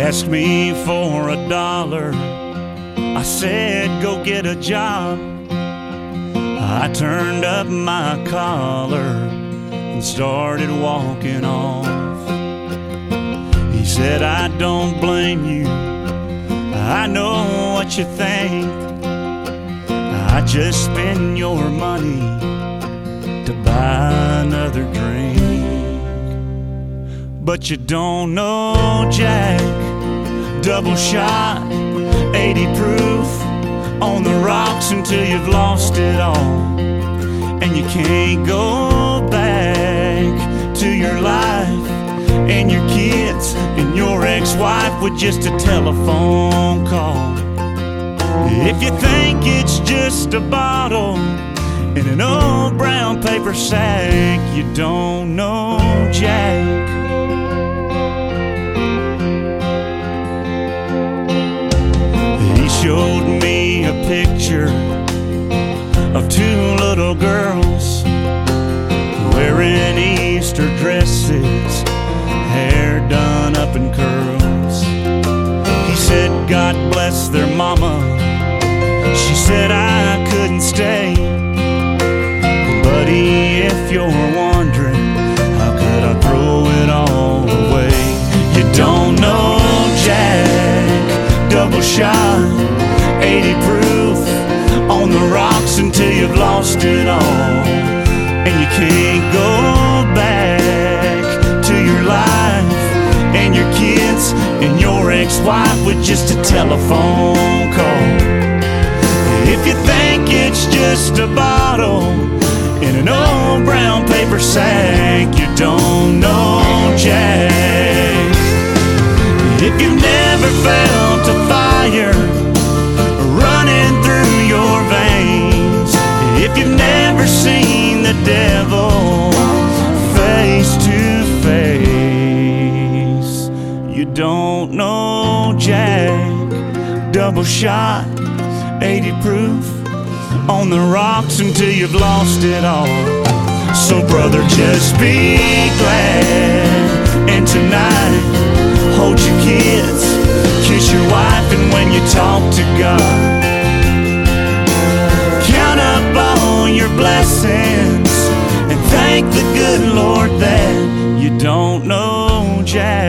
asked me for $1. I said, go get a job. I turned up my collar and started walking off. He said, I don't blame you. I know what you think. I just spend your money to buy another drink. But you don't know Jack, double shot, 80 proof, on the rocks until you've lost it all. And you can't go back to your life and your kids and your ex-wife with just a telephone call. If you think it's just a bottle in an old brown paper sack, you don't know Jack. He showed me a picture of two little girls wearing Easter dresses, hair done up in curls. He said, God bless their mama. She said, I couldn't stay. Buddy, if you're wondering, how could I throw it all away? You don't know Jack, double shot, 80 proof, on the rocks until you've lost it all. And you can't go back to your life and your kids and your ex-wife with just a telephone call. If you think it's just a bottle in an old brown paper sack, you don't know Jack. If you've never felt a fire running through your veins, if you've never seen the devil face to face, you don't know Jack, double shot, 80 proof, on the rocks until you've lost it all. So brother, just be glad, and tonight hold your kids, kiss your wife, and when you talk to God, count up all your blessings and thank the good Lord that you don't know Jack.